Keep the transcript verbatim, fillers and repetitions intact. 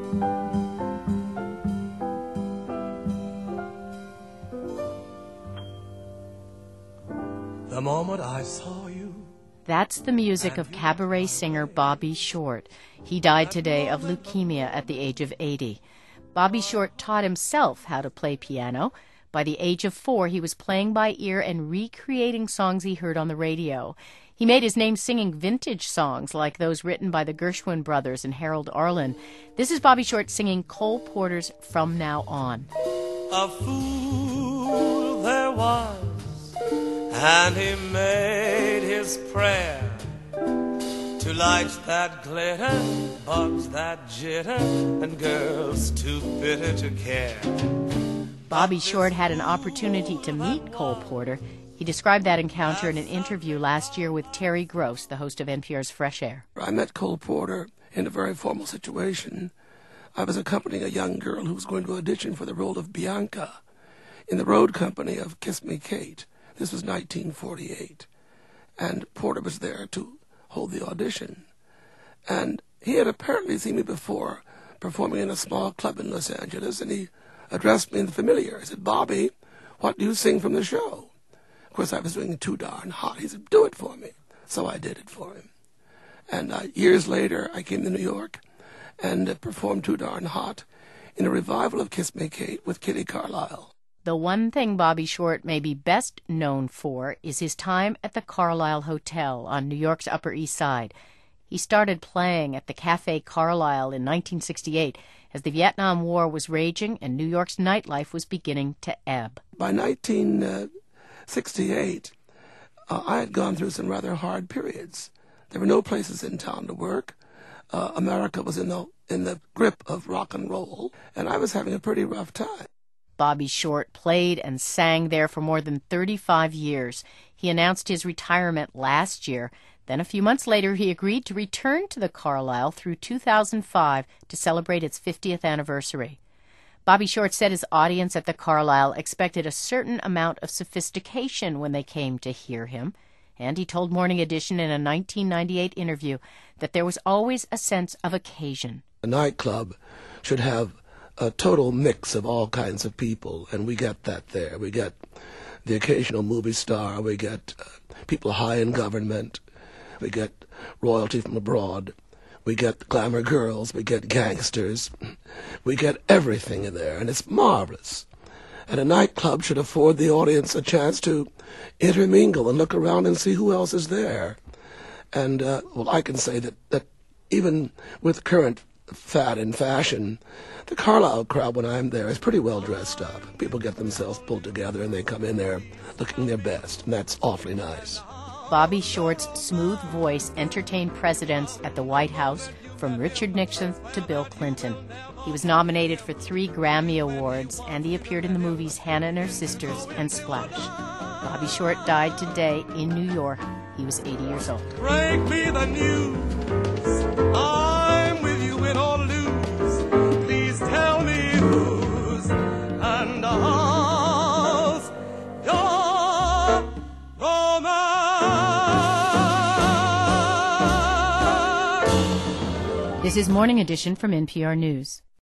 The moment I saw you. That's the music of cabaret singer Bobby Short. He died today of leukemia at the age of eighty. Bobby Short taught himself how to play piano. By the age of four, he was playing by ear and recreating songs he heard on the radio. He made his name singing vintage songs like those written by the Gershwin brothers and Harold Arlen. This is Bobby Short singing Cole Porter's From Now On. A fool there was, and he made his prayer to lights that glitter, bugs that jitter, and girls too bitter to care. Bobby Short had an opportunity to meet Cole Porter. He described that encounter in an interview last year with Terry Gross, the host of N P R's Fresh Air. I met Cole Porter in a very formal situation. I was accompanying a young girl who was going to audition for the role of Bianca in the road company of Kiss Me Kate. This was nineteen forty-eight. And Porter was there to hold the audition. And he had apparently seen me before performing in a small club in Los Angeles, and he addressed me in the familiar. He said, "Bobby, what do you sing from the show?" Of course, I was doing Too Darn Hot. He said, "Do it for me." So I did it for him. And uh, years later, I came to New York and uh, performed Too Darn Hot in a revival of Kiss Me Kate with Kitty Carlisle. The one thing Bobby Short may be best known for is his time at the Carlisle Hotel on New York's Upper East Side. He started playing at the Café Carlisle in nineteen sixty-eight as the Vietnam War was raging and New York's nightlife was beginning to ebb. By nineteen sixty-eight, uh, I had gone through some rather hard periods. There were no places in town to work. Uh, America was in the, in the grip of rock and roll, and I was having a pretty rough time. Bobby Short played and sang there for more than thirty-five years. He announced his retirement last year. Then a few months later, he agreed to return to the Carlisle through two thousand five to celebrate its fiftieth anniversary. Bobby Short said his audience at the Carlisle expected a certain amount of sophistication when they came to hear him. And he told Morning Edition in a nineteen ninety-eight interview that there was always a sense of occasion. A nightclub should have a total mix of all kinds of people, and we get that there. We get the occasional movie star, we get uh, people high in government, we get royalty from abroad, we get glamour girls, we get gangsters, we get everything in there, and it's marvelous. And a nightclub should afford the audience a chance to intermingle and look around and see who else is there. And, uh, well, I can say that, that even with current fad and fashion, the Carlisle crowd, when I'm there, is pretty well dressed up. People get themselves pulled together and they come in there looking their best, and that's awfully nice. Bobby Short's smooth voice entertained presidents at the White House, from Richard Nixon to Bill Clinton. He was nominated for three Grammy Awards, and he appeared in the movies Hannah and Her Sisters and Splash. Bobby Short died today in New York. He was eighty years old. Break me the news. I'm with you win or lose. Please tell me who's and how's your romance. This is Morning Edition from N P R News.